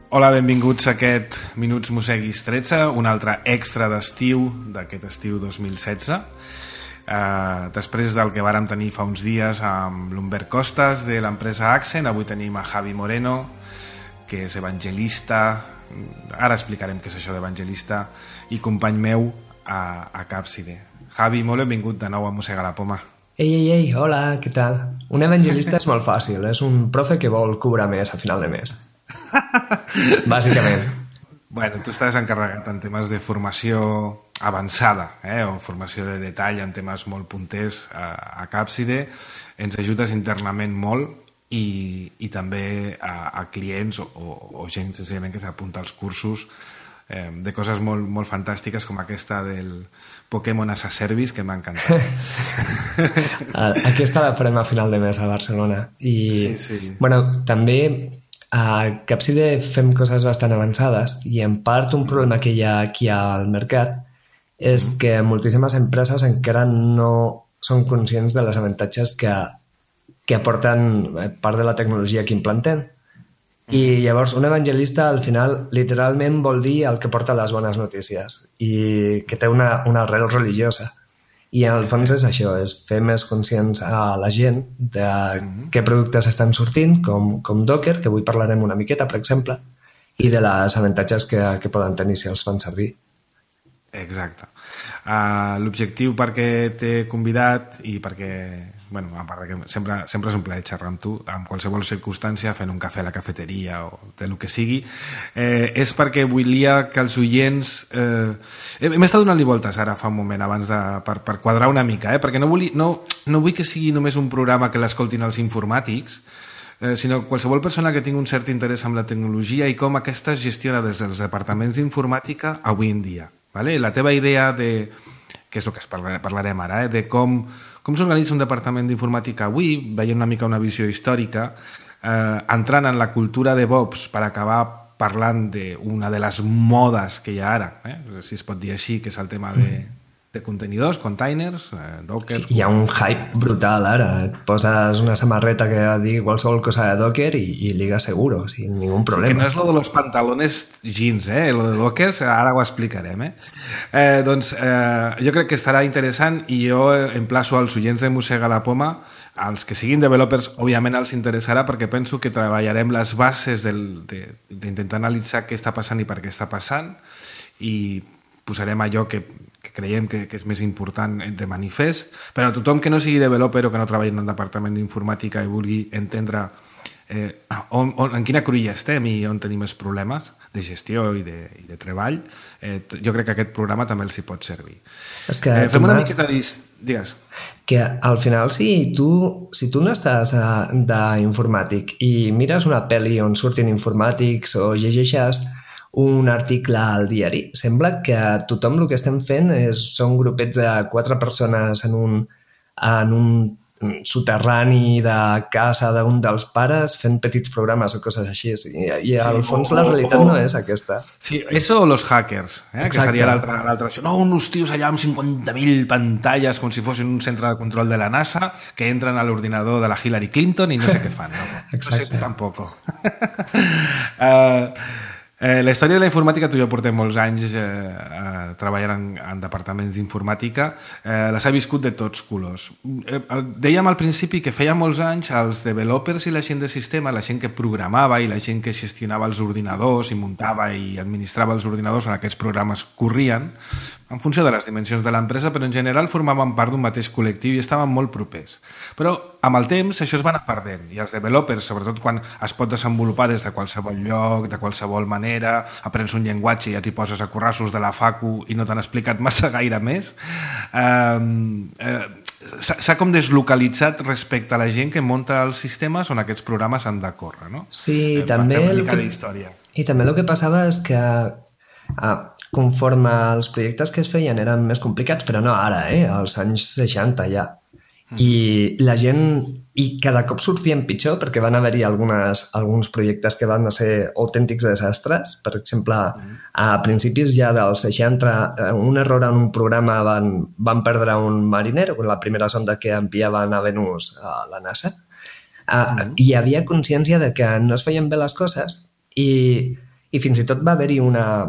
Hola, benvinguts a aquest Minuts Mosseguis 13, un altre extra d'estiu d'aquest estiu 2016. Després del que vàrem tenir fa uns dies amb l'Humbert Costas de l'empresa Accent, avui tenim a Javi Moreno, que és evangelista, ara explicarem què és això d'evangelista, i company meu a Capside. Javi, molt benvingut de nou a Mossegar la Poma. Ei, hola, què tal? Un evangelista és molt fàcil, és un profe que vol cobrar més a final de mes. Bàsicament. Bueno, tu estàs encarregat en temes de formació avançada, o formació de detall en temes molt punters a Capside. Ens ajudes internament molt i també a clients o gent senzillament que s'apunta als cursos de coses molt, molt fantàstiques com aquesta del Pokémon as a Service, que m'ha encantat. Aquesta la farem a final de mes a Barcelona. I, sí. Bueno, també a Capside fem coses bastant avançades i en part un problema que hi ha aquí al mercat és que moltíssimes empreses encara no són conscients de les avantatges que aporten part de la tecnologia que implantem. I llavors un evangelista al final literalment vol dir el que porta les bones notícies i que té una arrel religiosa. I en el fons és això, és fer més conscients a la gent de què productes estan sortint, com Docker, que avui parlarem una miqueta, per exemple, i de les avantatges que poden tenir si els fan servir. Exacte. L'objectiu perquè t'he convidat i perquè, bueno, a part que sempre és un plaer xerrar amb tu, en qualsevol circumstància, fent un cafè a la cafeteria o del que sigui, és perquè volia que els oients... M'he estat donant-li voltes ara fa un moment abans per quadrar una mica, perquè no vull que sigui només un programa que l'escoltin els informàtics, sinó qualsevol persona que tingui un cert interès en la tecnologia i com aquesta es gestiona des dels departaments d'informàtica avui en dia. Vale? La teva idea de, que és el que parlarem ara, de com s'organitza un departament d'informàtica avui, veient una mica una visió històrica, entrant en la cultura de DevOps per acabar parlant d'una de les modes que hi ha ara, si es pot dir així, que és el tema de contenidors, containers, Docker... Sí, hi ha un hype brutal ara. Et poses una samarreta que digui qualsevol cosa de Docker i liga seguro, sin ningún problema. Sí, que no és lo de los pantalones jeans, lo de Docker, ara ho explicarem. Doncs jo crec que estarà interessant i jo emplaço als oients de Mossegar la Poma, als que siguin developers, òbviament els interessarà perquè penso que treballarem les bases d'intentar analitzar què està passant i per què està passant i posarem allò que creiem que és més important de manifest, però a tothom que no sigui developer o que no treballi en un departament d'informàtica i vulgui entendre en quina cruïlla estem i on tenim els problemes de gestió i de treball, jo crec que aquest programa també els hi pot servir. Fem una miqueta digues. Que al final, si tu no estàs d'informàtic i mires una pel·li on surtin informàtics o llegeixes un article al diari, sembla que tothom el que estem fent són grupets de 4 persones en un soterrani de casa d'un dels pares fent petits programes o coses així. I al fons la realitat no és aquesta. Sí, eso o los hackers, que seria l'altra. No, uns tios allà amb 50.000 pantalles com si fossin un centre de control de la NASA que entren a l'ordinador de la Hillary Clinton i no sé què fan. No sé tampoc. La història de la informàtica, tu i jo portem molts anys treballant en departaments d'informàtica, les ha viscut de tots colors. Dèiem al principi que feia molts anys els developers i la gent de sistema, la gent que programava i la gent que gestionava els ordinadors i muntava i administrava els ordinadors on aquests programes corrien, en funció de les dimensions de l'empresa, però en general formaven part d'un mateix col·lectiu i estaven molt propers. Però amb el temps això es va anar perdent i els developers, sobretot quan es pot desenvolupar des de qualsevol lloc, de qualsevol manera, aprens un llenguatge i ja t'hi poses a currassos de la facu i no t'han explicat massa gaire més, s'ha com deslocalitzat respecte a la gent que munta els sistemes on aquests programes han de córrer, no? Sí, també el que passava és que conforme els projectes que es feien eren més complicats, però no ara, als anys 60 ja. I la gent cada cop sortien pitjor perquè van haver-hi alguns projectes que van ser autèntics desastres. Per exemple, a principis ja dels 60, un error en un programa van perdre un mariner, la primera sonda que enviaven a Venus a la NASA. Hi havia consciència de que no es feien bé les coses i i fins i tot va haver-hi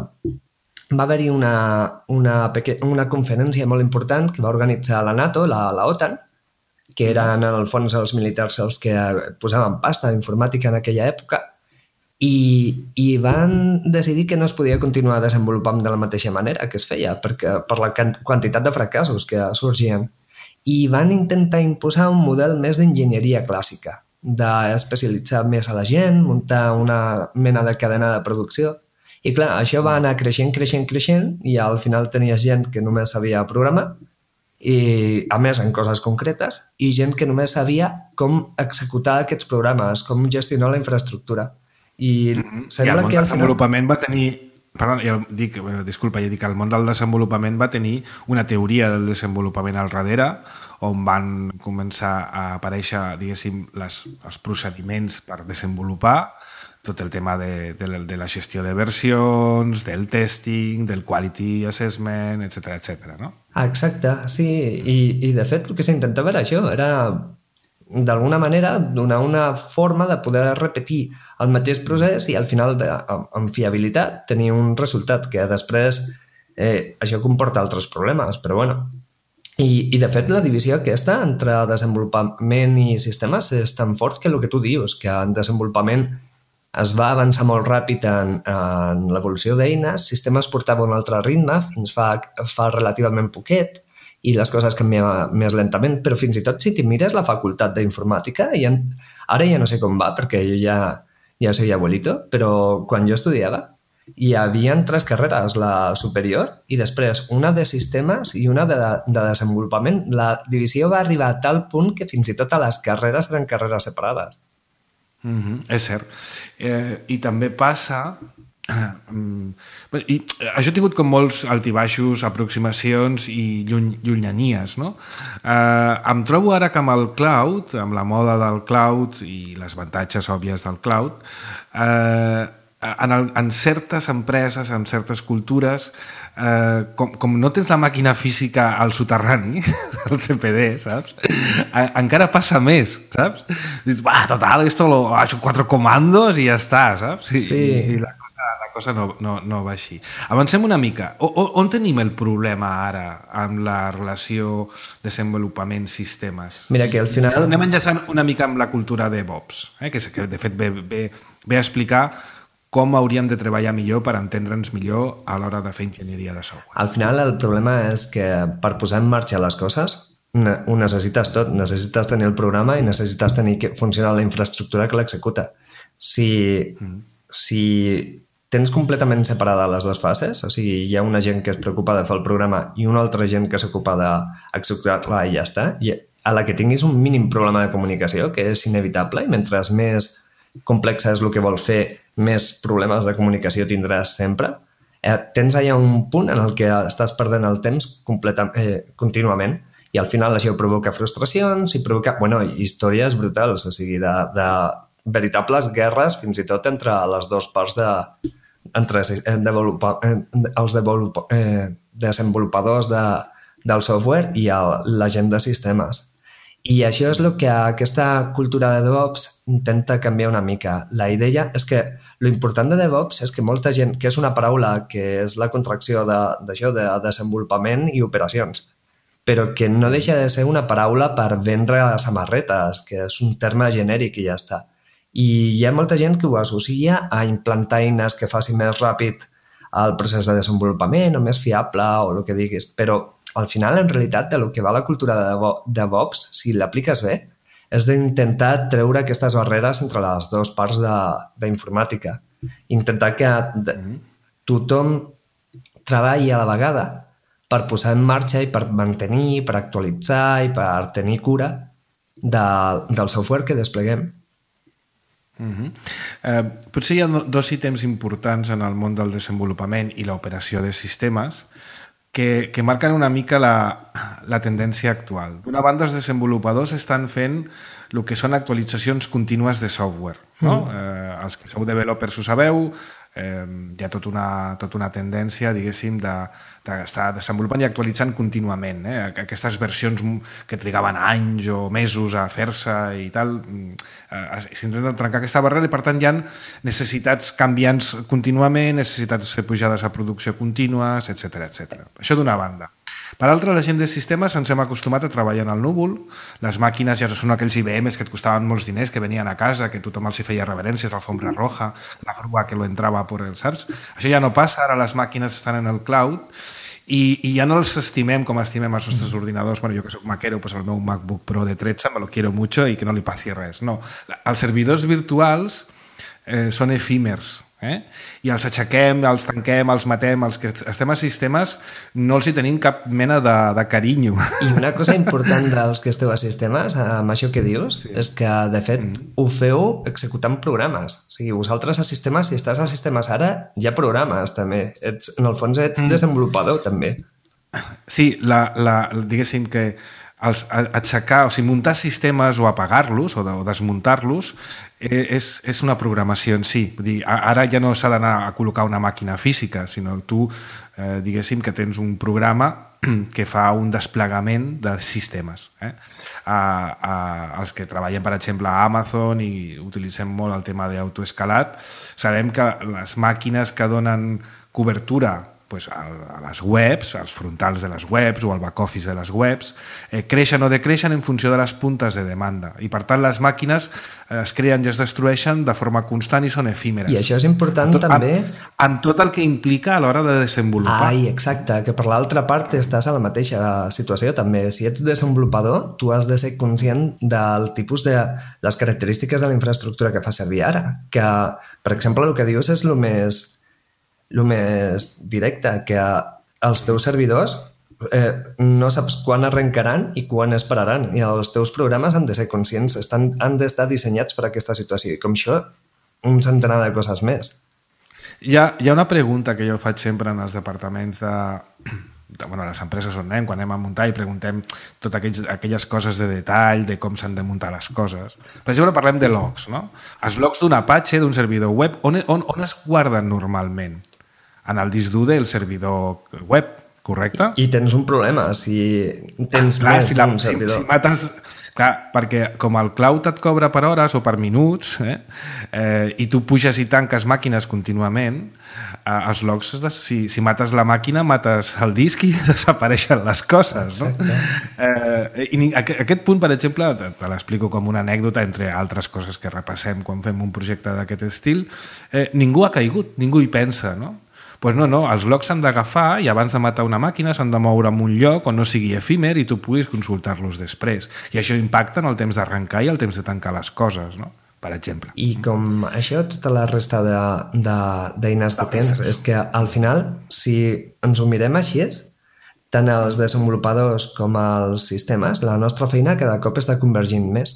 una conferència molt important que va organitzar la NATO, la OTAN, que eren en el fons els militars els que posaven pasta informàtica en aquella època, i van decidir que no es podia continuar desenvolupant de la mateixa manera que es feia, perquè per la quantitat de fracassos que sorgien. I van intentar imposar un model més d'enginyeria clàssica, d'especialitzar més a la gent, muntar una mena de cadena de producció. I clar, això va anar creixent, i al final tenies gent que només sabia programar, i a més en coses concretes, i gent que només sabia com executar aquests programes, com gestionar la infraestructura. I el món del desenvolupament va tenir... Perdó, disculpa, el món del desenvolupament va tenir una teoria del desenvolupament al darrere, on van començar a aparèixer, diguéssim, els procediments per desenvolupar, tot el tema de la gestió de versions, del testing, del quality assessment, etc., no? Exacte, sí. I de fet el que s'intentava era això, era d'alguna manera donar una forma de poder repetir el mateix procés i al final, amb fiabilitat, tenir un resultat que després això comporta altres problemes, però bueno. I de fet la divisió aquesta entre desenvolupament i sistemes és tan fort que el que tu dius, que en desenvolupament es va avançar molt ràpid en l'evolució d'eines, sistemes portava un altre ritme fins fa relativament poquet, i les coses canviaven més lentament, però fins i tot si t'hi mires la facultat d'informàtica, ara ja no sé com va, perquè jo ja soy abuelito, però quan jo estudiava hi havia 3 carreres, la superior i després una de sistemes i una de desenvolupament. La divisió va arribar a tal punt que fins i tot a les carreres eren carreres separades. És cert. I també passa... I això ha tingut com molts altibaixos, aproximacions i llunyanies, no? Em trobo ara que amb el cloud, amb la moda del cloud i les avantatges òbvies del cloud, en certes empreses, en certes cultures, com no tens la màquina física al soterrani, el CPD, saps? Encara passa més, saps? Dius, total, esto lo ha hecho 4 comandos i ja està, saps? Sí. I la cosa no va així. Avancem una mica. On tenim el problema ara amb la relació desenvolupament-sistemes? Mira que al final... Anem enllaçant una mica amb la cultura de DevOps, que de fet ve a explicar com hauríem de treballar millor per entendre'ns millor a l'hora de fer enginyeria de software. Al final el problema és que per posar en marxa les coses ho necessites tot. Necessites tenir el programa i necessites tenir que funcionar la infraestructura que l'executa. Si tens completament separada les dues fases, o sigui, hi ha una gent que es preocupa de fer el programa i una altra gent que s'ocupa d'executar-la i ja està, i a la que tinguis un mínim problema de comunicació, que és inevitable, i mentre més complex és el que vols fer, més problemes de comunicació tindràs sempre, tens allà un punt en el que estàs perdent el temps contínuament, i al final això provoca frustracions i provoca històries brutals, o sigui, de veritables guerres fins i tot entre les dues parts entre els desenvolupadors del software i la gent de sistemes. I això és el que aquesta cultura de DevOps intenta canviar una mica. La idea és que l'important de DevOps és que molta gent, que és una paraula que és la contracció d'això, de desenvolupament i operacions, però que no deixa de ser una paraula per vendre samarretes, que és un terme genèric i ja està. I hi ha molta gent que ho associa a implantar eines que faci més ràpid el procés de desenvolupament o més fiable o el que diguis, però al final, en realitat, del que va la cultura de DevOps, si l'apliques bé, és d'intentar treure aquestes barreres entre les dues parts d'informàtica. Intentar que tothom treballi a la vegada per posar en marxa i per mantenir, per actualitzar i per tenir cura del software que despleguem. Potser hi ha 2 ítems importants en el món del desenvolupament i l'operació de sistemes que marquen una mica la tendència actual. D'una banda, els desenvolupadors estan fent el que són actualitzacions contínues de software. No? Els que sou developers ho sabeu, hi ha tota una tendència, diguéssim, d'estar desenvolupant i actualitzant contínuament. Aquestes versions que trigaven anys o mesos a fer-se i tal, s'intenta trencar aquesta barrera i, per tant, hi ha necessitats canviants contínuament, necessitats de pujades a producció contínues, etc. Això d'una banda. Per altra, la gent de sistemes ens hem acostumat a treballar en el núvol. Les màquines ja són aquells IBMs que et costaven molts diners, que venien a casa, que tothom els hi feia reverències, l'alfombra roja, la grua que lo entrava per els saps. Això ja no passa, ara les màquines estan en el cloud i ja no els estimem com estimem els nostres ordinadors. Bueno, jo que soc maquero, pues el meu MacBook Pro de 13 me lo quiero mucho i que no li passi res. No, els servidors virtuals són efímers. I els aixequem, els tanquem, els matem, els que estem a sistemes no els hi tenim cap mena de carinyo. I una cosa important dels que esteu a sistemes, amb això que dius, és que de fet ho feu executant programes. O sigui, vosaltres a sistemes, si estàs a sistemes ara, ja programes també. En el fons ets desenvolupador també. Sí, diguéssim que aixecar, o sigui, muntar sistemes o apagar-los o desmuntar-los és una programació en si. Vull dir, ara ja no s'ha d'anar a col·locar una màquina física, sinó tu, diguéssim, que tens un programa que fa un desplegament de sistemes. Els que treballen, per exemple, a Amazon i utilitzem molt el tema d'autoescalat, sabem que les màquines que donen cobertura a les webs, als frontals de les webs o al back-office de les webs, creixen o decreixen en funció de les puntes de demanda. I, per tant, les màquines es creen i es destrueixen de forma constant i són efímeres. I això és important també... Amb tot el que implica a l'hora de desenvolupar. Exacte, que per l'altra part estàs a la mateixa situació també. Si ets desenvolupador, tu has de ser conscient del tipus de les característiques de la infraestructura que fa servir ara. Que, per exemple, el que dius és el més directe, que els teus servidors no saps quan arrencaran i quan es pararan, i els teus programes han de ser conscients, han d'estar dissenyats per a aquesta situació, i com això un centenar de coses més. Hi ha una pregunta que jo faig sempre en els departaments de les empreses on anem, quan anem a muntar i preguntem totes aquelles coses de detall, de com s'han de muntar les coses. Per exemple, parlem de logs, no? Els logs d'un Apache, d'un servidor web, on es guarden normalment? En el disc dur del servidor web, correcte? I tens un problema si tens més d'un servidor. Si mates... Clar, perquè com el cloud et cobra per hores o per minuts i tu puges i tanques màquines contínuament, els logs, si mates la màquina, mates el disc i desapareixen les coses. No? I aquest punt, per exemple, te l'explico com una anècdota entre altres coses que repassem quan fem un projecte d'aquest estil. Ningú ha caigut, ningú hi pensa, no? Pues no, els logs s'han d'agafar i abans de matar una màquina s'han de moure en un lloc on no sigui efímer i tu puguis consultar-los després. I això impacta en el temps d'arrencar i el temps de tancar les coses, no? Per exemple. I com això, tota la resta d'eines que tens, és que al final, si ens ho mirem així, tant els desenvolupadors com els sistemes, la nostra feina cada cop està convergint més.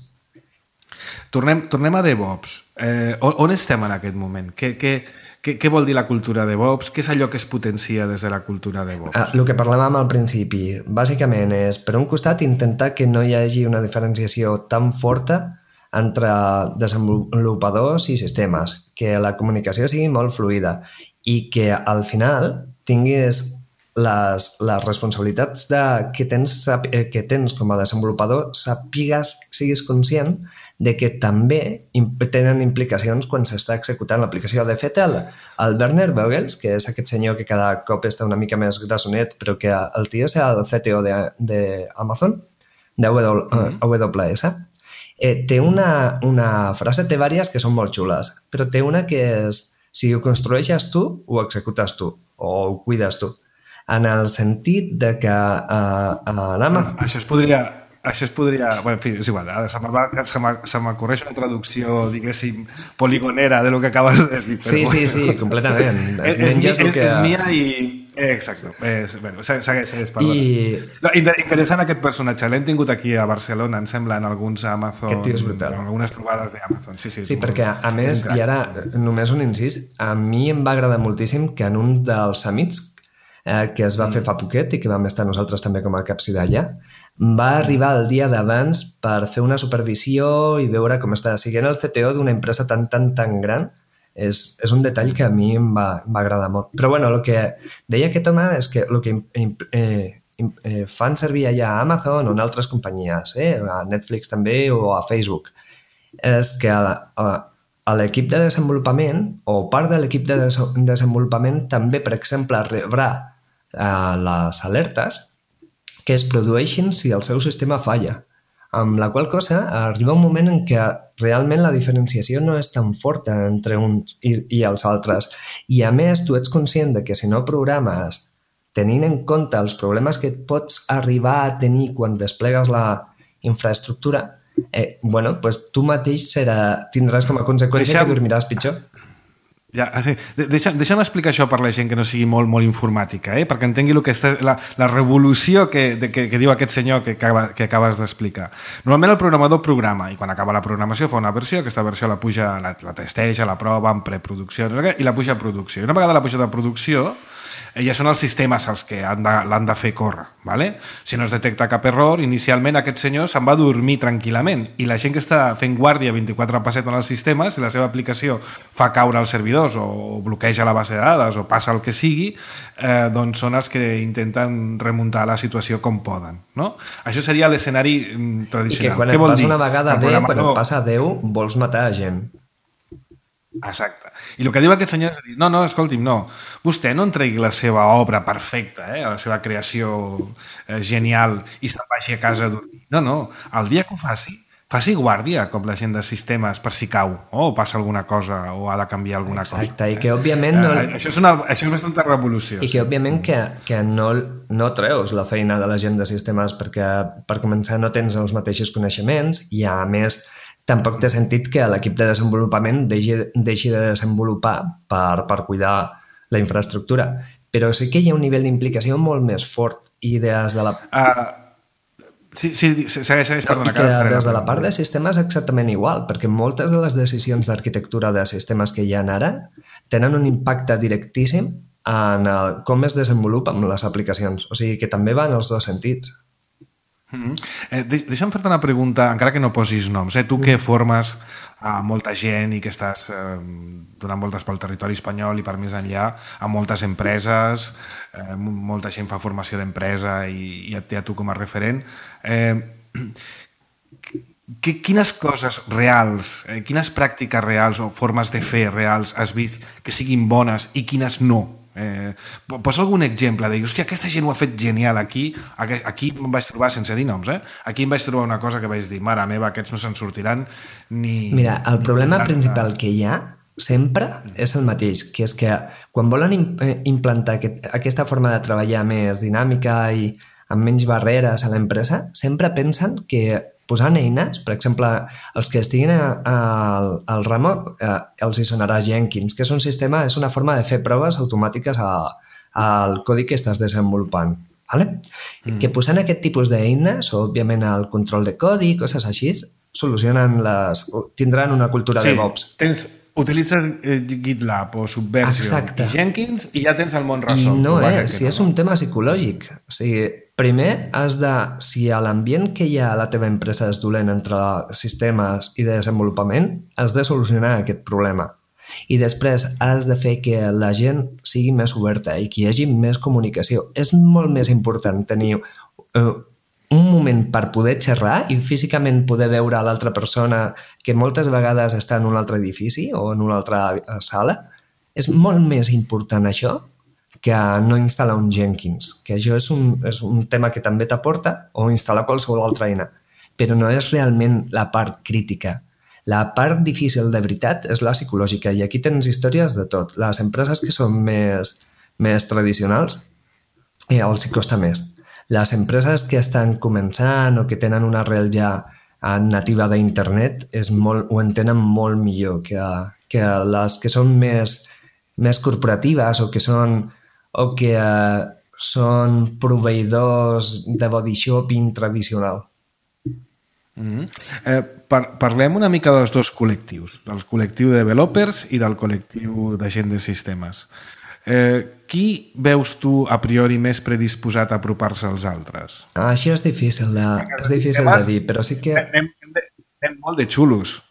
Tornem a DevOps. On estem en aquest moment? Què vol dir la cultura DevOps? Què és allò que es potencia des de la cultura DevOps? El que parlàvem al principi, bàsicament és, per un costat, intentar que no hi hagi una diferenciació tan forta entre desenvolupadors i sistemes, que la comunicació sigui molt fluida i que al final tinguis les responsabilitats que tens com a desenvolupador, siguis conscient de que també tenen implicacions quan s'està executant l'aplicació. De fet, el Werner Vogels, que és aquest senyor que cada cop està una mica més grassonet, però que el tio és el CTO d'Amazon, d'AWS, té una frase, té diverses que són molt xules, però té una que és: si ho construeixes tu, ho executes tu, o ho cuides tu. En el sentit de que en Amazon... Això es podria... Bueno, en fi, és igual, se m'acorreix una traducció, diguéssim, poligonera de lo que acabes de dir. Sí, completament. És mia i... Exacte. Bueno, segueix parlant. Interessant aquest personatge. L'hem tingut aquí a Barcelona, em sembla, en alguns Amazon... Aquest tio és brutal. En algunes trobades d'Amazon. Sí, perquè, a més, i ara només un incís, a mi em va agradar moltíssim que en un dels summits que es va fer fa poquet i que vam estar nosaltres també com a capsi d'allà, va arribar el dia d'abans per fer una supervisió i veure com està siguent el CTO d'una empresa tan gran És un detall que a mi em va agradar molt. Però bueno, el que deia aquest home és que el que fan servir allà a Amazon o en altres companyies, a Netflix també o a Facebook, és que a l'equip de desenvolupament o part de l'equip de desenvolupament també, per exemple, rebrà les alertes que es produeixin si el seu sistema falla. Amb la qual cosa arriba un moment en què realment la diferenciació no és tan forta entre uns i els altres. I a més, tu ets conscient de que si no programes tenint en compte els problemes que et pots arribar a tenir quan desplegues la infraestructura, pues tu mateix tindràs com a conseqüència que dormiràs pitjor. Ja, deixa'm explicar això per la gent que no sigui molt, molt informàtica, perquè entengui el que és la revolució que diu aquest senyor que acabes d'explicar. Normalment el programador programa i quan acaba la programació fa una versió, aquesta versió la puja, la testeja, la prova en preproducció i la puja a producció. I una vegada la puja de producció ja són els sistemes els que l'han de fer córrer. ¿Vale? Si no es detecta cap error, inicialment aquest senyor se'n va a dormir tranquil·lament i la gent que està fent guàrdia 24/7 en els sistemes, si la seva aplicació fa caure els servidors o bloqueja la base de dades o passa el que sigui, doncs són els que intenten remuntar la situació com poden. No? Això seria l'escenari tradicional. I que quan et passa una vegada bé, quan et passa 10, vols matar gent. Exacte. I el que diu aquest senyor és dir, no, escolti'm, no, vostè no en tregui la seva obra perfecta, la seva creació genial i se'n vagi a casa a dormir. No, el dia que ho faci guàrdia com la gent de sistemes per si cau o passa alguna cosa o ha de canviar alguna cosa. Exacte, i que òbviament això és bastanta revolució. I que òbviament que no treus la feina de la gent de sistemes perquè per començar no tens els mateixos coneixements i a més tampoc té sentit que l'equip de desenvolupament deixi de desenvolupar per cuidar la infraestructura. Però sí que hi ha un nivell d'implicació molt més fort i des de la... Sí, segueix, perdona. I des de la part de sistemes exactament igual, perquè moltes de les decisions d'arquitectura de sistemes que hi ha ara tenen un impacte directíssim en com es desenvolupen les aplicacions. O sigui que també va en els dos sentits. Deixa'm fer-te una pregunta, encara que no posis noms. Tu que formes molta gent i que estàs donant voltes pel territori espanyol i per més enllà, a moltes empreses, molta gent fa formació d'empresa i et té a tu com a referent. Quines coses reals, quines pràctiques reals o formes de fer reals has vist que siguin bones i quines no? Posa algun exemple de dir, hòstia, aquesta gent ho ha fet genial aquí em vaig trobar, sense dir noms, aquí em vaig trobar una cosa que vaig dir, mare meva, aquests no se'n sortiran ni... Mira, el problema principal que hi ha sempre és el mateix, que és que quan volen implantar aquesta forma de treballar més dinàmica i amb menys barreres a l'empresa, sempre pensen que posant eines, per exemple, els que estiguin al ramo, els hi sonarà Jenkins, que és un sistema, és una forma de fer proves automàtiques al codi que estàs desenvolupant. ¿Vale? Que posant aquest tipus d'eines, o òbviament el control de codi, coses així, tindran una cultura de DevOps. Utilitzes GitLab o Subversion i Jenkins i ja tens el món resolt. I no és un tema psicològic. O sigui, primer si l'ambient que hi ha a la teva empresa és dolent entre sistemes i desenvolupament, has de solucionar aquest problema. I després has de fer que la gent sigui més oberta i que hi hagi més comunicació. És molt més important tenir un moment per poder xerrar i físicament poder veure l'altra persona que moltes vegades està en un altre edifici o en una altra sala. És molt més important això que no instal·lar un Jenkins, que això és un tema que també t'aporta, o instal·lar qualsevol altra eina, però no és realment la part crítica. La part difícil de veritat és la psicològica i aquí tens històries de tot. Les empreses que són més tradicionals els hi costa més. Les empreses que estan començant o que tenen una arrel ja nativa d'internet ho entenen molt millor que les que són més corporatives o que són proveïdors de body shopping tradicional. Parlem una mica dels dos col·lectius, del col·lectiu de developers i del col·lectiu de gent de sistemes. Qui veus tu a priori més predisposat a apropar-se als altres? Això és difícil de dir, però sí que... Anem molt de xulos.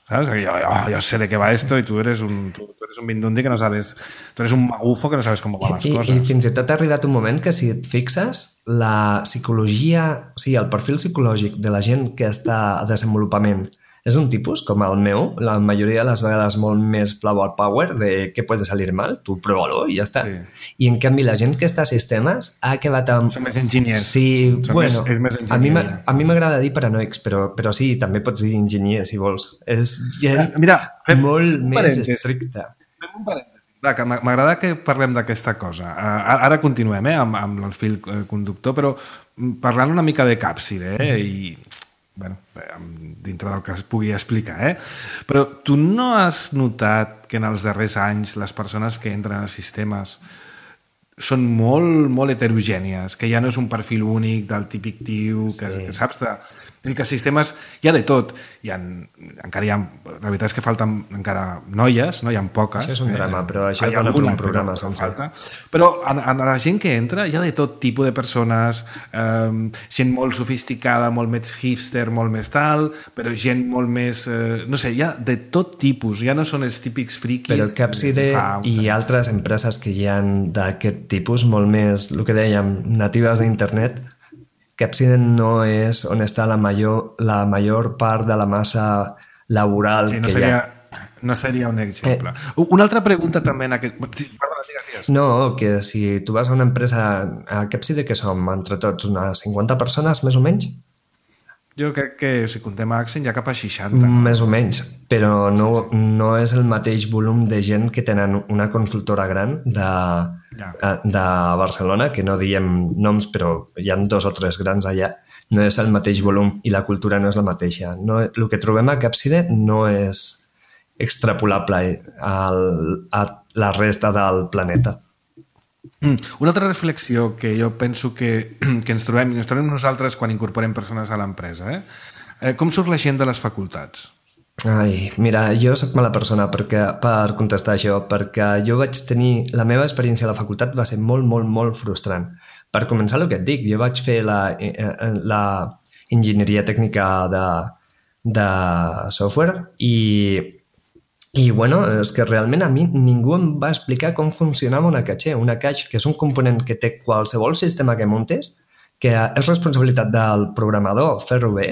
¿sabes? Yo sé de qué va esto y tú eres un mindundi que no sabes, tú eres un magufo que no sabes cómo van les coses. I fins i tot ha arribat un moment que si et fixes, la psicologia, o sigui, el perfil psicològic de la gent que està a desenvolupament és un tipus com el meu, la majoria de les vegades molt més flower power de què pot salir mal, tu prova-lo i ja està. Sí. I en canvi la gent que està a sistemes ha acabat amb... Són més enginyers. Sí, bueno, més a mi m'agrada dir paranoics, però sí, també pots dir enginyer si vols. És gent molt més estricta. Fem un parèntesi. M'agrada que parlem d'aquesta cosa. Ara continuem amb el fil conductor, però parlant una mica de Capside i... bueno, dintre del que es pugui explicar, però tu no has notat que en els darrers anys les persones que entren als sistemes són molt, molt heterogènies, que ja no és un perfil únic del típic tio que saps és que sistemes hi ha de tot. Encara hi ha... La veritat és que falten encara noies, no? Hi ha poques. Això és un drama, però això dona per un programa sencer. Però en la gent que entra hi ha de tot tipus de persones, gent molt sofisticada, molt més hipster, molt més tal, però gent molt més... no sé, hi ha de tot tipus, ja no són els típics friquis... Però Capside i altres empreses que hi ha d'aquest tipus, molt més, el que dèiem, natives d'internet, Capside no és on està la major part de la massa laboral que hi ha. No seria un exemple. Una altra pregunta també en aquest... Perdona, digues. No, que si tu vas a una empresa a Capside, que som entre tots unes 50 persones, més o menys? Jo crec que si comptem Accent ja cap a 60. Més o menys, però no és el mateix volum de gent que tenen una consultora gran de Barcelona, que no diem noms, però hi ha 2 o 3 grans allà. No és el mateix volum i la cultura no és la mateixa. El que trobem a Capside no és extrapolable a la resta del planeta. Una altra reflexió que jo penso que ens trobem nosaltres quan incorporem persones a l'empresa. Com surt la gent de les facultats? Ai, mira, jo soc mala persona per contestar això, perquè jo vaig tenir... La meva experiència a la facultat va ser molt, molt, molt frustrant. Per començar, el que et dic, jo vaig fer la enginyeria tècnica de software i bueno, és que realment a mi ningú em va explicar com funcionava una caché. Una cache, que és un component que té qualsevol sistema que muntes, que és responsabilitat del programador fer-ho bé,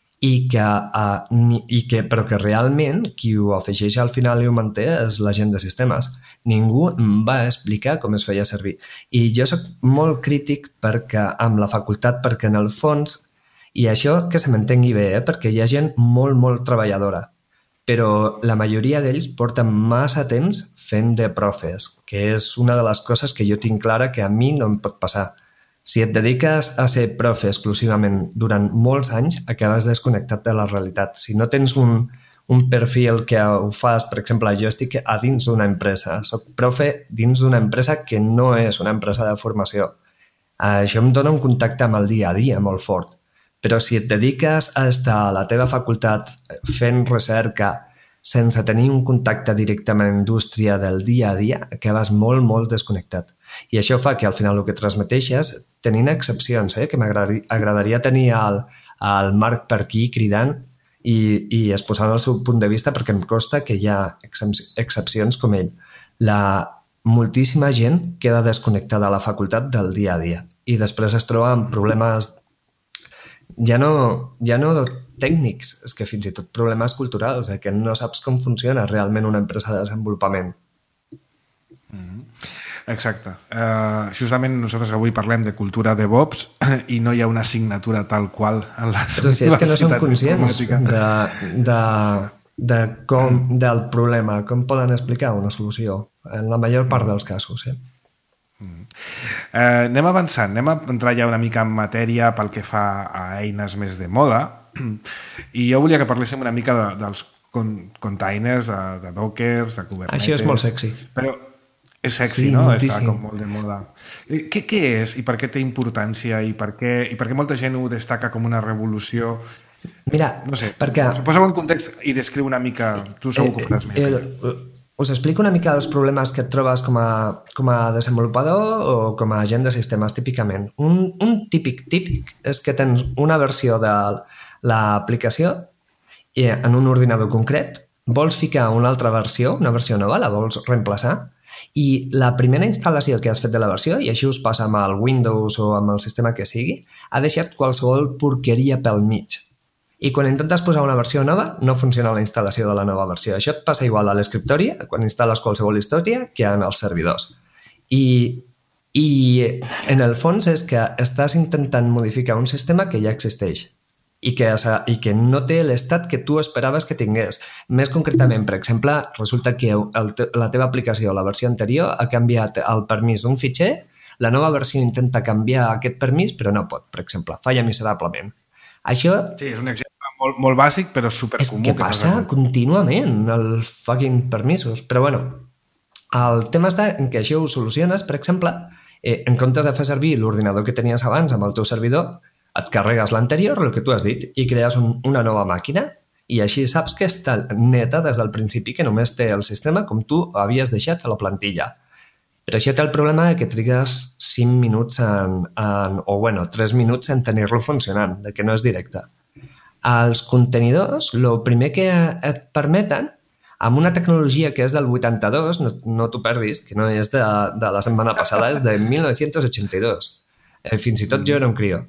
però que realment qui ho afegeix al final i ho manté és la gent de sistemes. Ningú em va explicar com es feia servir. I jo soc molt crític amb la facultat, perquè en el fons, i això que se m'entengui bé, perquè hi ha gent molt, molt treballadora, però la majoria d'ells porten massa temps fent de profes, que és una de les coses que jo tinc clara que a mi no em pot passar. Si et dediques a ser profe exclusivament durant molts anys, acabes desconnectat de la realitat. Si no tens un perfil que ho fas, per exemple, jo estic a dins d'una empresa, soc profe dins d'una empresa que no és una empresa de formació. Això em dona un contacte amb el dia a dia molt fort. Però si et dediques a estar a la teva facultat fent recerca sense tenir un contacte directe amb la indústria del dia a dia, acabes molt, molt desconnectat. I això fa que al final el que transmeteixes, tenint excepcions, que m'agradaria tenir el Marc per aquí cridant i exposant el seu punt de vista, perquè em costa que hi ha excepcions com ell. Moltíssima gent queda desconnectada a la facultat del dia a dia i després es troba amb problemes ja no tècnics, és que fins i tot problemes culturals, que no saps com funciona realment una empresa de desenvolupament. Exacte. Justament nosaltres avui parlem de cultura DevOps i no hi ha una assignatura tal qual en les Però si és que no som conscients del problema, com poden explicar una solució en la major part dels casos. Anem avançant, anem a entrar ja una mica en matèria pel que fa a eines més de moda i jo volia que parléssim una mica dels containers, de Dockers, de Kubernetes. Això és molt sexy. Però és sexy, sí, no? Moltíssim. Està com molt de moda. Què és i per què té importància i per què molta gent ho destaca com una revolució? Mira, no sé, perquè... Posa-ho en context i descriu una mica, tu segur que ho faràs més. Us explico una mica els problemes que et trobes com a desenvolupador o com a agent de sistemes típicament. Un típic és que tens una versió de l'aplicació en un ordinador concret, vols ficar una altra versió, una versió nova, la vols reemplaçar, i la primera instal·lació que has fet de la versió, i així us passa amb el Windows o amb el sistema que sigui, ha deixat qualsevol porqueria pel mig. I quan intentes posar una versió nova, no funciona la instal·lació de la nova versió. Això et passa igual a l'escriptori, quan instal·les qualsevol història, que en els servidors. I en el fons és que estàs intentant modificar un sistema que ja existeix i que no té l'estat que tu esperaves que tingués. Més concretament, per exemple, resulta que la teva aplicació, la versió anterior, ha canviat el permís d'un fitxer, la nova versió intenta canviar aquest permís, però no pot, per exemple, falla miserablement. Això... Sí, és un exemple molt bàsic, però supercomú. És que passa contínuament, els fucking permisos. Però bueno, el tema està en que això ho soluciones, per exemple, en comptes de fer servir l'ordinador que tenies abans amb el teu servidor, et carregues l'anterior, el que tu has dit, i crees una nova màquina, i així saps que està neta des del principi, que només té el sistema com tu havies deixat a la plantilla. Però això té el problema que trigues 5 minuts 3 minuts en tenir-lo funcionant, de que no és directe. Els contenidors, el primer que et permeten, amb una tecnologia que és del 82, no t'ho perdis, que no és de la setmana passada, és de 1982. Fins i tot jo era un crio.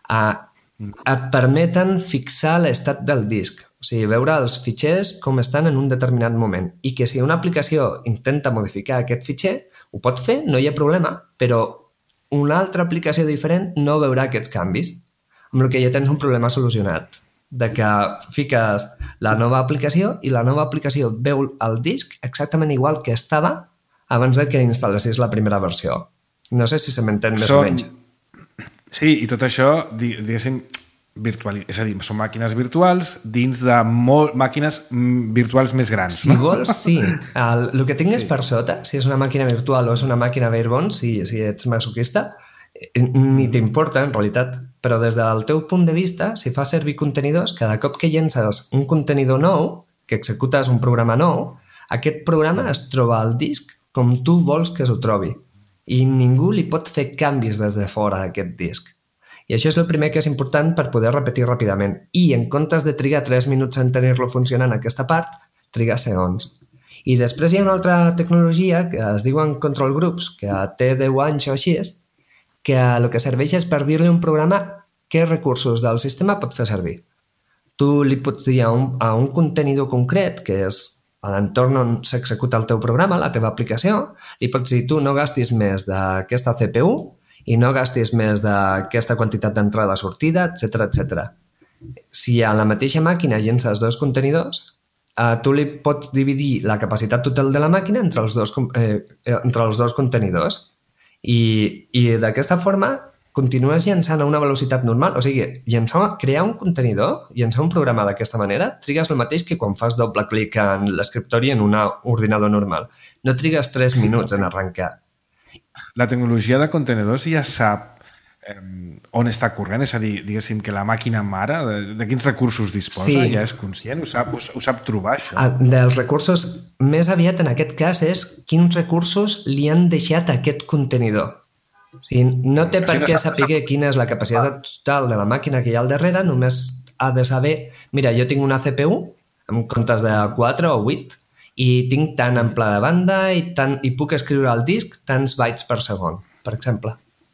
Et permeten fixar l'estat del disc, o sigui, veure els fitxers com estan en un determinat moment, i que si una aplicació intenta modificar aquest fitxer, ho pot fer, no hi ha problema, però una altra aplicació diferent no veurà aquests canvis, amb el que ja tens un problema solucionat, de que fiques la nova aplicació i la nova aplicació veu el disc exactament igual que estava abans de que instal·lessis la primera versió. No sé si se m'entén més o menys. Sí, i tot això, diguéssim, és a dir, són màquines virtuals dins de màquines virtuals més grans. Si vols, sí. El que tinguis per sota, si és una màquina virtual o és una màquina Barebone, si ets masoquista, ni t'importa, en realitat. Però des del teu punt de vista, si fas servir contenidors, cada cop que llences un contenidor nou, que executes un programa nou, aquest programa es troba al disc com tu vols que s'ho trobi. I ningú li pot fer canvis des de fora d'aquest disc. I això és el primer que és important per poder repetir ràpidament. I en comptes de trigar 3 minuts en tenir-lo funcionant aquesta part, trigar segons. I després hi ha una altra tecnologia que es diuen control groups, que té 10 anys o així, que el que serveix és per dir-li a un programa què recursos del sistema pot fer servir. Tu li pots dir a un contenidor concret, que és a l'entorn on s'executa el teu programa, la teva aplicació, li pots dir tu no gastis més d'aquesta CPU i no gastis més d'aquesta quantitat d'entrada-sortida, etc. Si a la mateixa màquina llences 2 contenidors, tu li pots dividir la capacitat total de la màquina entre els dos contenidors i d'aquesta forma continues llançant a una velocitat normal. O sigui, crear un contenidor, llançar un programa d'aquesta manera, trigues el mateix que quan fas doble clic en l'escriptori en un ordinador normal. No trigues 3 minuts en arrencar. La tecnologia de contenidors ja sap on està corrent, és a dir, diguéssim que la màquina mare, de quins recursos disposa, sí. Ja és conscient, ho sap trobar, això. Dels recursos, més aviat en aquest cas és quins recursos li han deixat a aquest contenidor. O sigui, no té per què saber quina és la capacitat total de la màquina que hi ha al darrere, només ha de saber, mira, jo tinc una CPU en comptes de 4 o 8 i tinc tant ample de banda i puc escriure al disc tants bytes per segon, per exemple.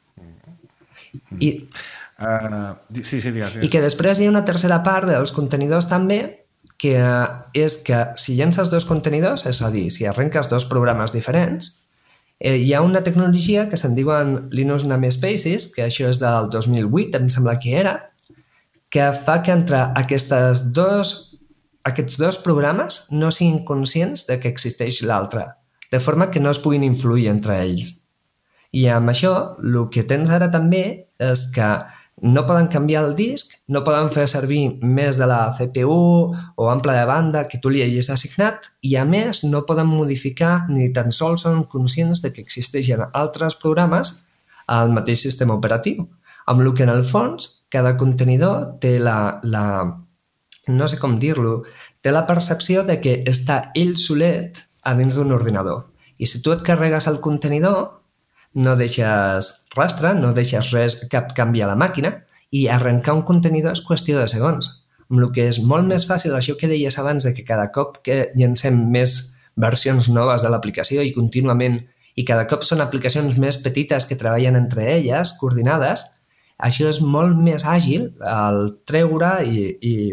Sí, digues. I que després hi ha una tercera part dels contenidors també, que és que si llences 2 contenidors, és a dir, si arrenques 2 programes diferents, hi ha una tecnologia que se'n diuen Linux Namespaces, que això és del 2008, em sembla que era, que fa que entre aquests dos programes no siguin conscients de que existeix l'altre, de forma que no es puguin influir entre ells. I amb això, el que tens ara també és que no poden canviar el disc, no poden fer servir més de la CPU o ample de banda que tu li hagis assignat i, a més, no poden modificar ni tan sols són conscients de que existeixen altres programes al mateix sistema operatiu. Amb el que, en el fons, cada contenidor té no sé com dir-lo, té la percepció de que està ell solet a dins d'un ordinador. I si tu et carregues el contenidor, no deixes rastre, no deixes cap canvi a la màquina i arrencar un contenidor és qüestió de segons. amb el que és molt més fàcil, això que deies abans, de que cada cop que llancem més versions noves de l'aplicació i contínuament, i cada cop són aplicacions més petites que treballen entre elles, coordinades, això és molt més àgil al treure i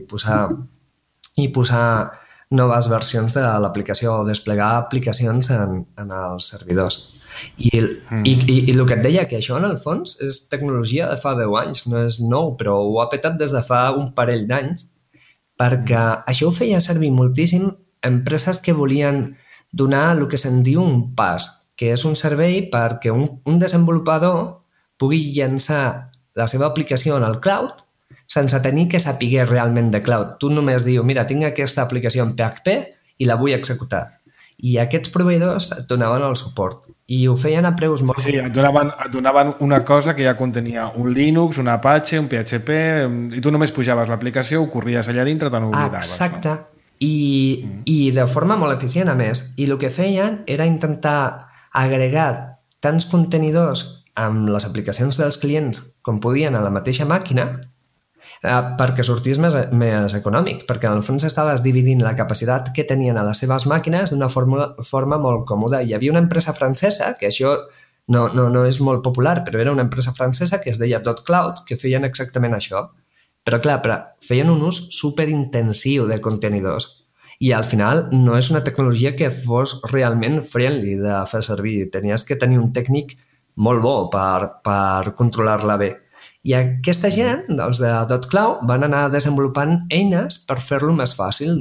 posar noves versions de l'aplicació o desplegar aplicacions en els servidors. I el que et deia, que això en el fons és tecnologia de fa 10 anys, no és nou, però ho ha petat des de fa un parell d'anys, perquè això ho feia servir moltíssim empreses que volien donar el que se'n diu un PaaS, que és un servei perquè un desenvolupador pugui llançar la seva aplicació en el cloud sense tenir que saber realment de cloud. Tu només dius, mira, tinc aquesta aplicació en PHP i la vull executar. I aquests proveïdors et donaven el suport. I ho feien a preus molt... Sí, et donaven una cosa que ja contenia un Linux, un Apache, un PHP, i tu només pujaves l'aplicació, ho corries allà dintre, te n'oblidaves. Exacte. No? I de forma molt eficient, a més. I el que feien era intentar agregar tants contenidors amb les aplicacions dels clients com podien a la mateixa màquina perquè sortís més econòmic, perquè en el fons estaves dividint la capacitat que tenien a les seves màquines d'una forma molt còmoda. Hi havia una empresa francesa, que això no és molt popular, però era una empresa francesa que es deia .cloud, que feien exactament això. Però clar, feien un ús superintensiu de contenidors. I al final no és una tecnologia que fos realment friendly de fer servir. Tenies que tenir un tècnic molt bo per controlar-la bé. I aquesta gent, els de .cloud, van anar desenvolupant eines per fer-lo més fàcil,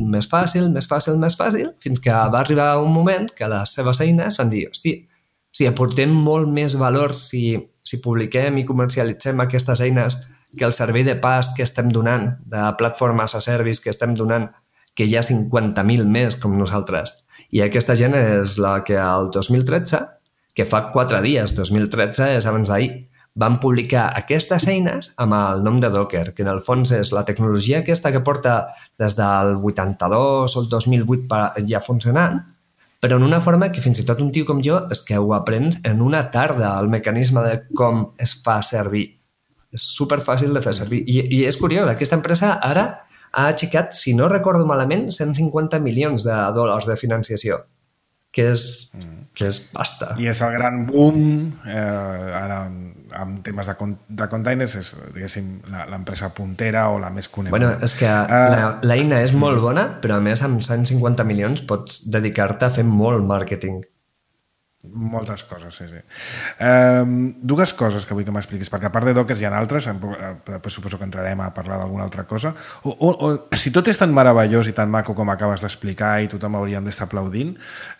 fins que va arribar un moment que les seves eines van dir, hosti, si aportem molt més valor si publiquem i comercialitzem aquestes eines que el servei de PaaS que estem donant, de plataformes a service que estem donant, que hi ha 50.000 més com nosaltres. I aquesta gent és la que el 2013, que fa 4 dies, 2013 és abans d'ahir, van publicar aquestes eines amb el nom de Docker, que en el fons és la tecnologia aquesta que porta des del 82 o el 2008 ja funcionant, però en una forma que fins i tot un tio com jo és que ho aprens en una tarda, el mecanisme de com es fa servir. És superfàcil de fer servir. I és curiós, aquesta empresa ara ha aixecat, si no recordo malament, 150 milions de dòlars de financiació, que és pasta. I és el gran boom ara en temes de containers, és, diguéssim, l'empresa puntera o la més coneguda. Bueno, és que l'eina és molt bona, però a més amb 150 milions pots dedicar-te a fer molt màrqueting. Moltes coses, sí. Dues coses que vull que m'expliquis, perquè a part de Docker hi ha altres, després suposo que entrarem a parlar d'alguna altra cosa. Si tot és tan meravellós i tan maco com acabes d'explicar i tothom hauríem d'estar aplaudint,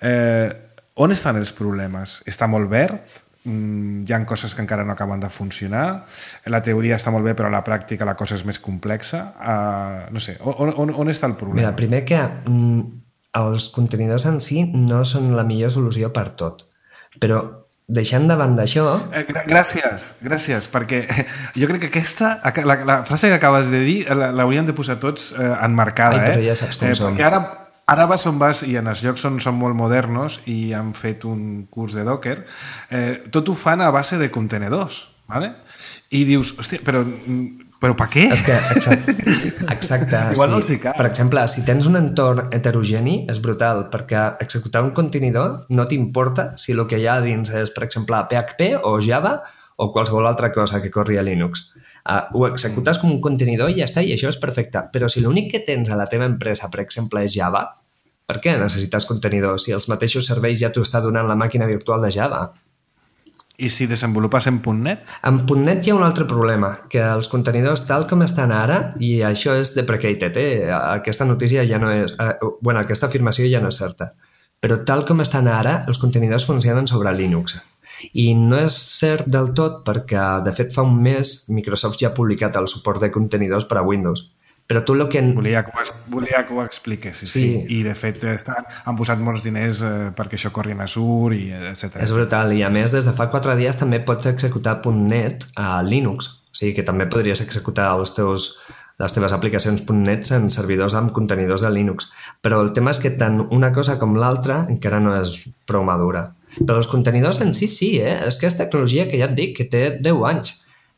on estan els problemes? Està molt verd? Hi ha coses que encara no acaben de funcionar? La teoria està molt bé, però a la pràctica la cosa és més complexa? No sé, on està el problema? Mira, primer que els contenidors en si no són la millor solució per tot. Però deixant de banda això... Gràcies, perquè jo crec que aquesta, la frase que acabes de dir, l'hauríem de posar tots enmarcada. Però ja saps com som. Perquè ara vas on vas i en els llocs són molt modernos i han fet un curs de Docker, tot ho fan a base de contenedors, ¿vale? I dius, hòstia, però per què? És que, exacte. Igual no els hi cap. Per exemple, si tens un entorn heterogeni, és brutal, perquè executar un contenidor no t'importa si el que hi ha dins és, per exemple, PHP o Java o qualsevol altra cosa que corri a Linux. Ho executes com un contenidor i ja està, i això és perfecte. Però si l'únic que tens a la teva empresa, per exemple, és Java, per què necessites contenidors si els mateixos serveis ja t'ho està donant la màquina virtual de Java? I si desenvolupes en .NET? En .NET hi ha un altre problema, que els contenidors tal com estan ara, i això és deprecated, aquesta notícia ja no és... aquesta afirmació ja no és certa, però tal com estan ara, els contenidors funcionen sobre Linux. I no és cert del tot perquè, de fet, fa un mes Microsoft ja ha publicat el suport de contenidors per a Windows. Però tu el que... Volia que ho expliqués, sí. I de fet han posat molts diners perquè això corri en Azure, i etc. És brutal, i a més des de fa 4 dies també pots executar .NET a Linux, o sigui que també podries executar les teves aplicacions .NET en servidors amb contenidors de Linux. Però el tema és que tant una cosa com l'altra encara no és prou madura. Però els contenidors en sí, és que és tecnologia que ja et dic, que té 10 anys.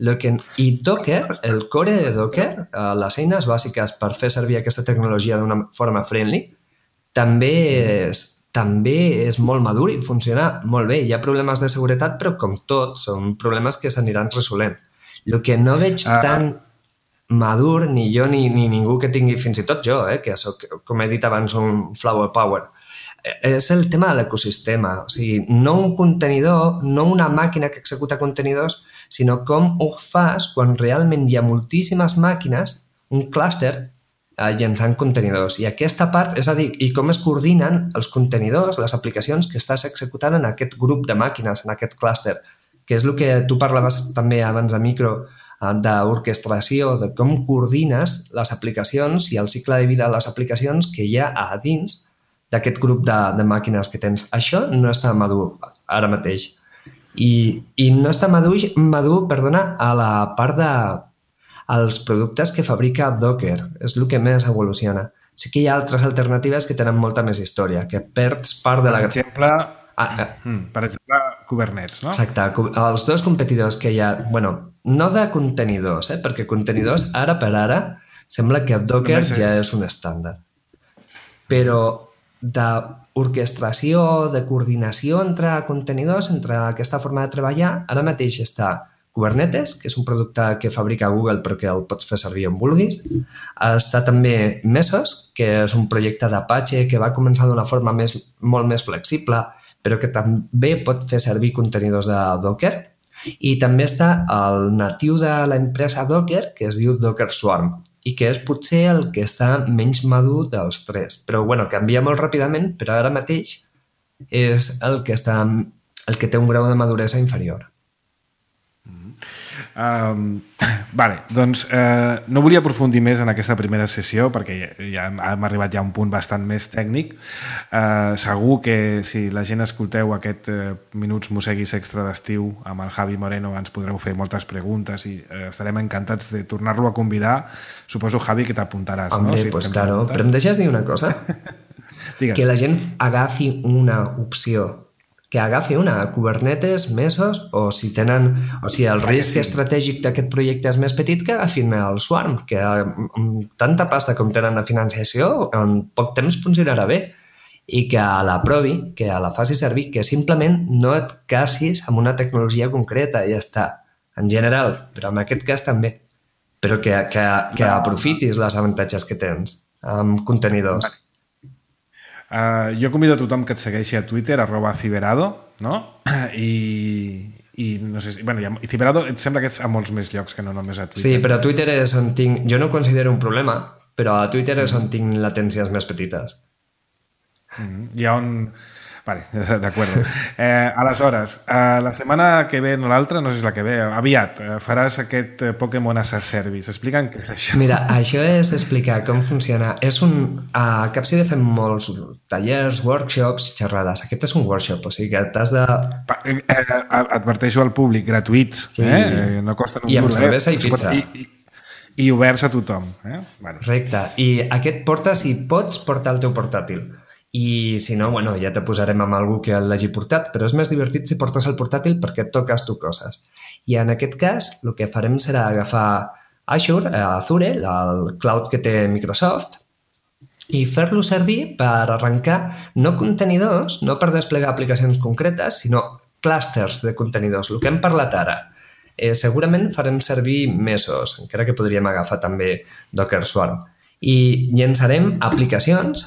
I Docker, el core de Docker, les eines bàsiques per fer servir aquesta tecnologia d'una forma friendly, també és molt madur i funciona molt bé. Hi ha problemes de seguretat, però com tot, són problemes que s'aniran resolent. El que no veig tan madur, ni jo ni ningú que tingui, fins i tot jo, que soc, com he dit abans, un flower power, és el tema de l'ecosistema. O sigui, no un contenidor, no una màquina que executa contenidors, sinó com ho fas quan realment hi ha moltíssimes màquines, un clúster, llançant contenidors. I aquesta part, és a dir, i com es coordinen els contenidors, les aplicacions que estàs executant en aquest grup de màquines, en aquest clúster, que és el que tu parlaves també abans de micro, d'orquestració, de com coordines les aplicacions i el cicle de vida de les aplicacions que hi ha a dins d'aquest grup de màquines que tens. Això no està madur ara mateix. I no està madur, a la part dels productes que fabrica Docker. És el que més evoluciona. Sí que hi ha altres alternatives que tenen molta més història, que perds part de la... Per exemple, Kubernetes, no? Exacte. Els dos competidors que hi ha... no de contenidors, perquè contenidors, ara per ara, sembla que Docker ja és un estàndard. Però d'orquestració, de coordinació entre contenidors, entre aquesta forma de treballar, ara mateix està Kubernetes, que és un producte que fabrica Google però que el pots fer servir on vulguis. Està també Mesos, que és un projecte d'Apache que va començar d'una forma molt més flexible, però que també pot fer servir contenidors de Docker. I també està el natiu de l'empresa Docker, que es diu Docker Swarm, i que és potser el que està menys madur dels tres. Però, canvia molt ràpidament, però ara mateix és el que té un grau de maduresa inferior. Doncs no volia aprofundir més en aquesta primera sessió perquè ja hem arribat ja a un punt bastant més tècnic. Segur que si la gent escolteu aquest Minuts Mosseguis extra d'estiu amb el Javi Moreno ens podreu fer moltes preguntes i estarem encantats de tornar-lo a convidar. Suposo, Javi, que t'apuntaràs. Hombre, no? Pues claro, però em deixes dir una cosa? Digues. Que la gent agafi una opció, que agafi una Kubernetes, Mesos, o si el risc estratègic d'aquest projecte és més petit, que agafin el Swarm, que amb tanta pasta com tenen de financiació, en poc temps funcionarà bé, i que la provi, que la faci servir, que simplement no et casis amb una tecnologia concreta, i ja està, en general, però en aquest cas també, però que aprofitis els avantatges que tens amb contenidors. Jo convido a tothom que et segueixi a Twitter, @ciberado, no? I no sé si... i Ciberado et sembla que ets a molts més llocs que no només a Twitter. Sí, però a Twitter és on tinc... Jo no ho considero un problema, però a Twitter és on tinc latències més petites. I on... Vale, d'acord. Aleshores, la setmana que ve, no l'altra, no sé si és la que ve, aviat faràs aquest Pokémon as a Service. Explica'm què és això. Mira, això és explicar com funciona. A Capside fem molts tallers, workshops i xerrades. Aquest és un workshop, o sigui que t'has de... Adverteixo al públic, gratuïts, no costen un euro. I amb cervesa i pizza. I oberts a tothom. Vale. Correcte. I aquest si pots, portar el teu portàtil. I si no, ja te posarem amb algú que l'hagi portat, però és més divertit si portes el portàtil perquè toques tu coses. I en aquest cas, el que farem serà agafar Azure, el cloud que té Microsoft, i fer-lo servir per arrencar no contenidors, no per desplegar aplicacions concretes, sinó clústers de contenidors, el que hem parlat ara. Segurament farem servir Mesos, encara que podríem agafar també Docker Swarm. I llançarem aplicacions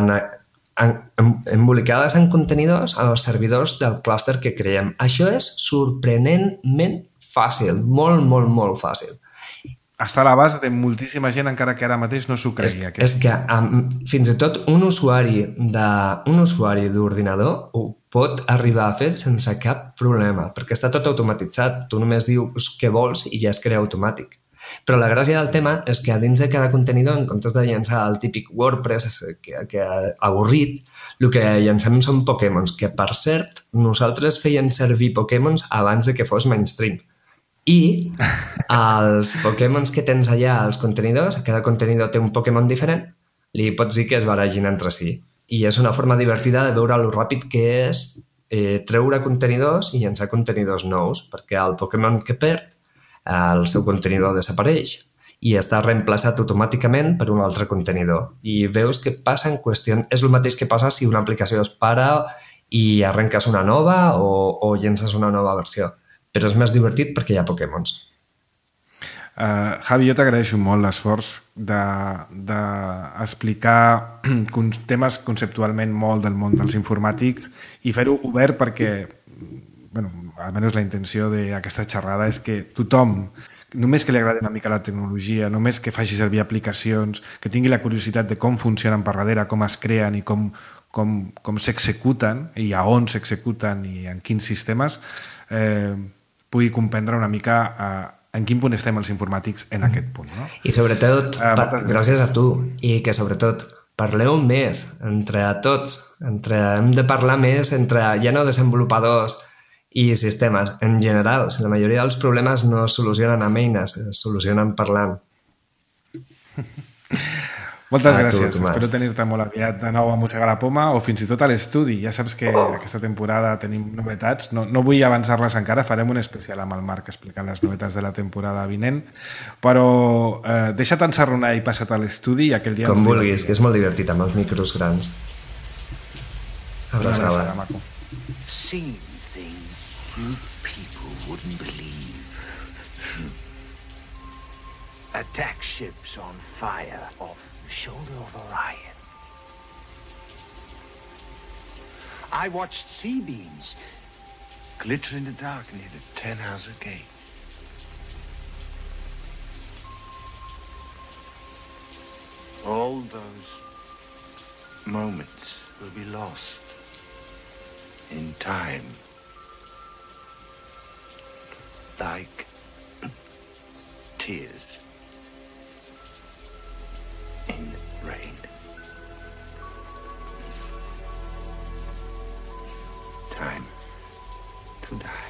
embolicades en contenidors als servidors del clúster que creem. Això és sorprenentment fàcil, molt, molt, molt fàcil. Està a l'abast de moltíssima gent, encara que ara mateix no s'ho cregui. És que fins i tot un usuari d'ordinador ho pot arribar a fer sense cap problema, perquè està tot automatitzat. Tu només dius què vols i ja es crea automàtic. Però la gràcia del tema és que a dins de cada contenidor, en comptes de llançar el típic WordPress que avorrit, el que llancem són Pokémons, que per cert, nosaltres feien servir Pokémons abans de que fos mainstream. I els Pokémons que tens allà als contenidors, cada contenidor té un Pokémon diferent, li pots dir que es barregin entre si. I és una forma divertida de veure lo ràpid que és treure contenidors i llançar contenidors nous, perquè el Pokémon que perd el seu contenidor desapareix i està reemplaçat automàticament per un altre contenidor. I veus que passa en qüestió... És el mateix que passa si una aplicació es para i arrenques una nova o llences una nova versió. Però és més divertit perquè hi ha Pokémons. Javi, jo t'agraeixo molt l'esforç d'explicar temes conceptualment molt del món dels informàtics i fer-ho obert perquè, bueno, almenys la intenció d'aquesta xerrada és que tothom, només que li agradi una mica la tecnologia, només que faci servir aplicacions, que tingui la curiositat de com funcionen per darrere, com es creen i com s'executen i a on s'executen i en quins sistemes, pugui comprendre una mica en quin punt estem els informàtics en aquest punt. No? I sobretot, gràcies a tu, i que sobretot parleu més entre tots, hem de parlar més entre ja no desenvolupadors i sistemes. En general, la majoria dels problemes no es solucionen amb eines, es solucionen parlant. Moltes gràcies. Espero tenir-te molt aviat de nou a mossegar la poma o fins i tot a l'estudi. Ja saps que aquesta temporada tenim novetats. No vull avançar-les encara. Farem un especial amb el Marc explicant les novetats de la temporada vinent. Però deixa't ensarronar i passa't a l'estudi i aquell dia... Com vulguis, que és molt divertit amb els micros grans. Abraçada. Seeing things you people wouldn't believe. Attack ships on fire off the shoulder of Orion. I watched C-beams glitter in the dark near the Tannhauser Gate. All those moments will be lost in time, like tears in rain. Time to die.